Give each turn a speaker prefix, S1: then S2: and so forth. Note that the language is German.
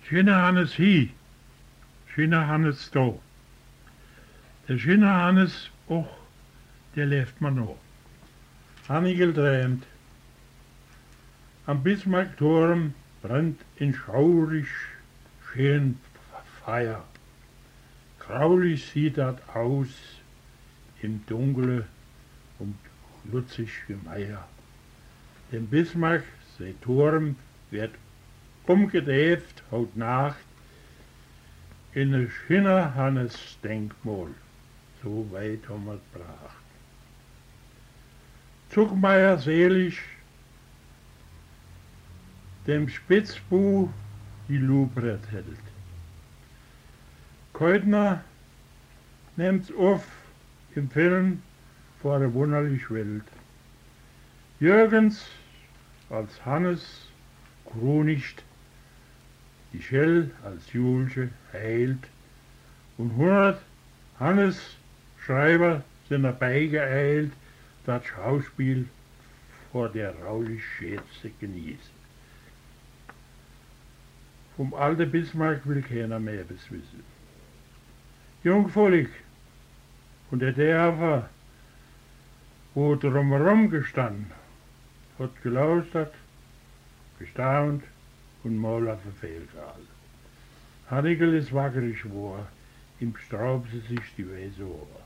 S1: Schöner Hannes hi, schöner Hannes do. Der schöne Hannes auch, der lebt man noch. Hannigel träumt. Am Bismarckturm brennt in schaurig schön Feier. Graulich sieht das aus im Dunkle und lutzig wie Meier. Dem Bismarck, sein Turm, wird umgedäft haut Nacht in ne schöner Hannes Denkmal. So weit haben wir's gebracht. Zuckmeier selig, dem Spitzbuh die Lubret hält. Keutner nimmt's auf im Film vor der wunderlich Welt. Jürgens als Hannes Krunicht, die Schell als Julche heilt und 100 Hannes Schreiber sind dabei geeilt, das Schauspiel vor der raulich Schätze genießen. Vom alten Bismarck will keiner mehr was wissen. Jungvolk und der Dörfer, wo drumherum gestanden, hat gelauscht, gestaunt und mal auf den Fehl gehalten. Hannigel ist wackerig geworden, ihm straubte sich die Weise Ohr.